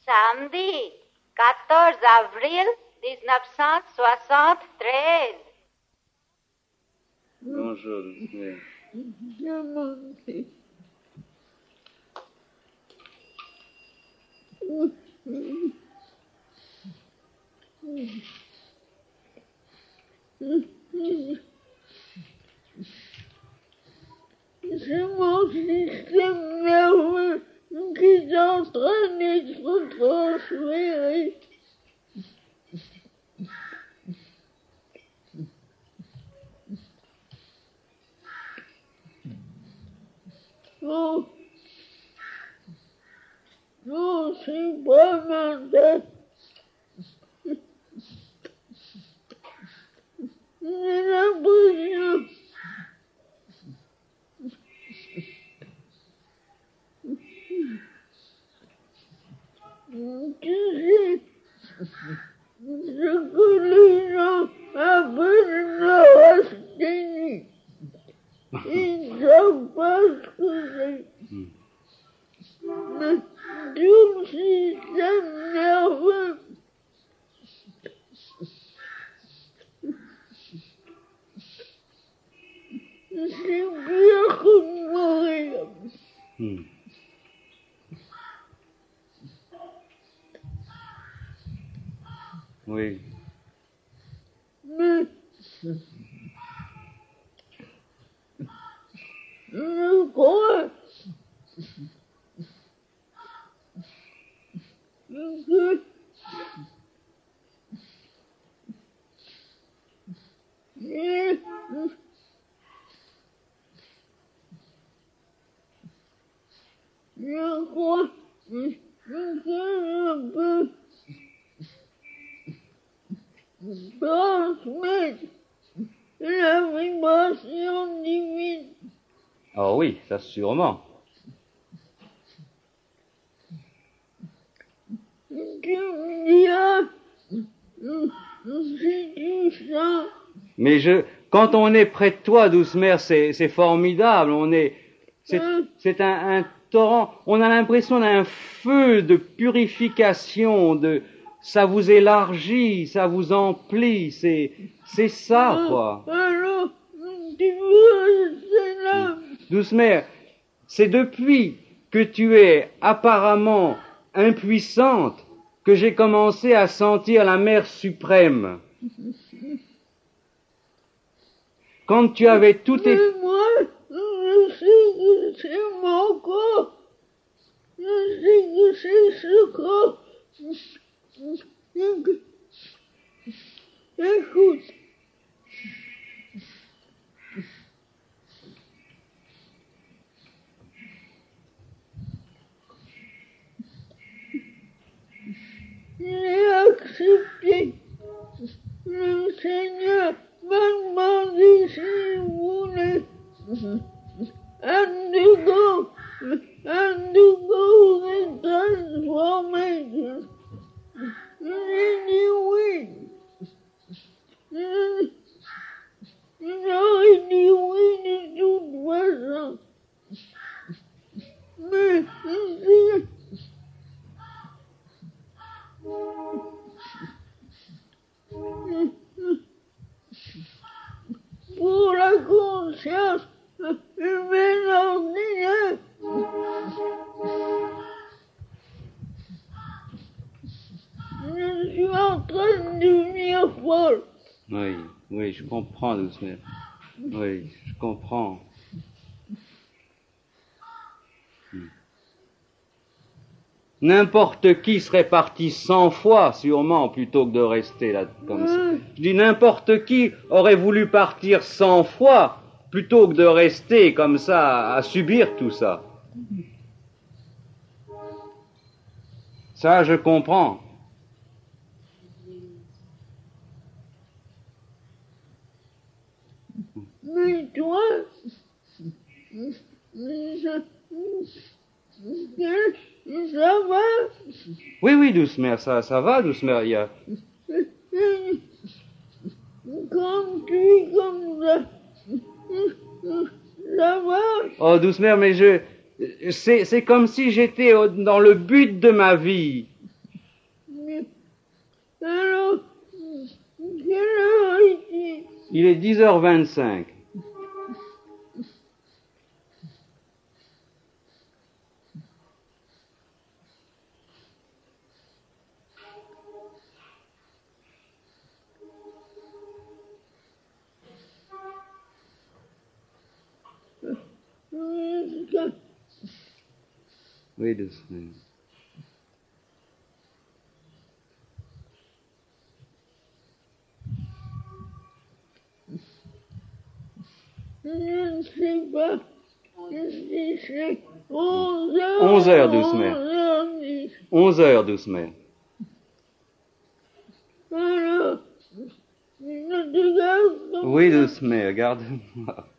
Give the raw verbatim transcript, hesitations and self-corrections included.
Samedi, quatorze avril dix-neuf cent soixante-treize. Bonjour, Doucement. C'est mon système nerveux qui est en train d'être transféré. Oh, non, c'est pas ma tête. J'ai l'impression tu sais, ce que les gens appellent la asthénie. Ils ne savent pas ce que c'est. Mais tout le système nerveux c'est pire que mourir. Hmm. Oui. Mais je crois que Et je crois que je peux transmettre la vibration divine. Ah oui, ça sûrement. Tu me diras si tu sens. Mais je, quand on est près de toi, Doucement, c'est, c'est formidable. On est, c'est, c'est un, un torrent. On a l'impression d'un feu de purification. De, ça vous élargit, ça vous emplit. C'est, c'est ça, quoi. Alors, tu veux rester là. Doucement, c'est depuis que tu es apparemment impuissante que j'ai commencé à sentir la Mère suprême. Quand tu avais tout tes... Mais moi, je sais que c'est mon corps. Je sais que c'est ce corps. Écoute. J'ai accepté. Le Seigneur m'a demandé s'il voulait undergo, undergo the transformation. J'ai dit oui. J'aurais dit oui de toute façon. Mais c'est pour la conscience humaine ordinaire. Je suis en train de devenir folle. Oui, oui, je comprends, Doucement. Oui, je comprends. Hmm. N'importe qui serait parti cent fois, sûrement, plutôt que de rester là, comme ça. Je dis, n'importe qui aurait voulu partir cent fois, plutôt que de rester comme ça, à subir tout ça. Ça, je comprends. Mais toi, ça va? Oui, oui, Doucement, ça, ça va, Doucement. Il y a... Quand tu es comme ça, ça va? Oh, Doucement, mais je, c'est, c'est comme si j'étais au- dans le but de ma vie. Alors, quelle heure est-il? Il est dix heures vingt-cinq. Oui, deux semaines. Je ne sais pas. C'est onze heures. Onze heures, douze mères. Onze heures dix. Onze heures, douce mère. Alors, je te garde. Oui, douce mère, garde-moi.